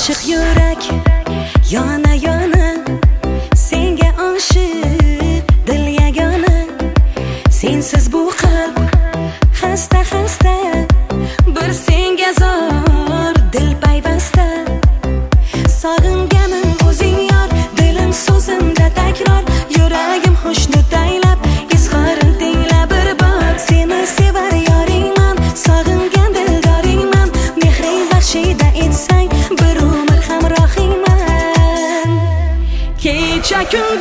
Ochiq yurak yana yana senga oshiq dil yagona sensiz bu qalb xasta xasta bir senga zor dil payvasta sog'inganim o'zing yor dilim so'zimda takror yuragim xushnud aylab izhorim tingla bir bor seni sevar yoringman sog'ingan dildoringman mehring baxshida etsang bir umr hamrohingman kecha kun